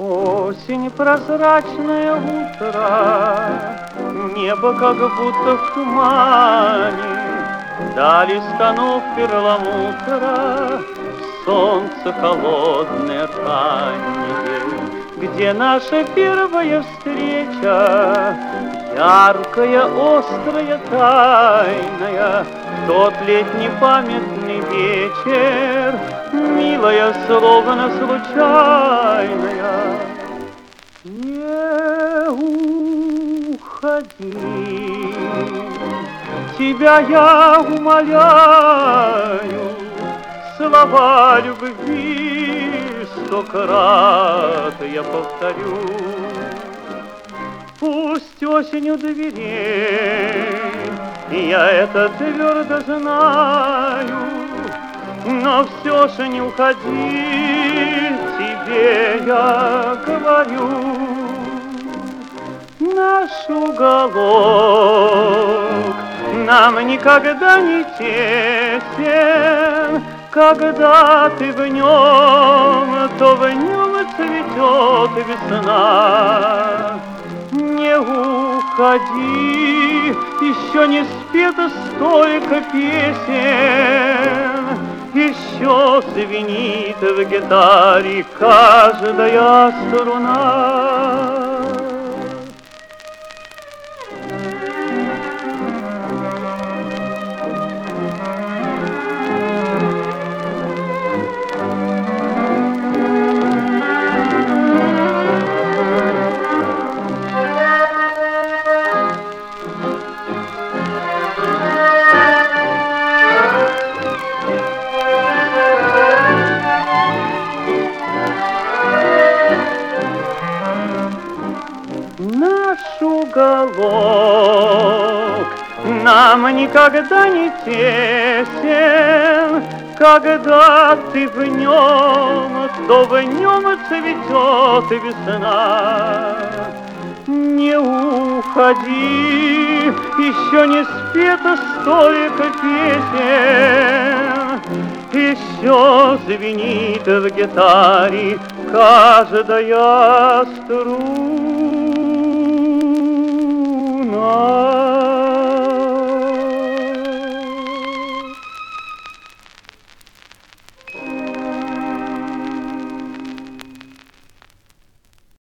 Осень, прозрачное утро, небо как будто в тумане, дали станов перламутра, солнце холодное раннее. Где наша первая встреча, яркая, острая, тайная, тот летний памятный вечер, милая, словно случайная. Не уходи, тебя я умоляю, слова любви 100 крат я повторю. Пусть осень у дверей, я это твердо знаю, но все же не уходи, тебе я говорю. Наш уголок нам никогда не тесен, когда ты в нем, то в нем цветет весна. Не уходи, еще не спето столько песен, еще звенит в гитаре каждая струна. Наш уголок нам никогда не тесен, когда ты в нем, то в нем цветет весна. Не уходи, еще не спето столько песен, еще звенит в гитаре каждая струна.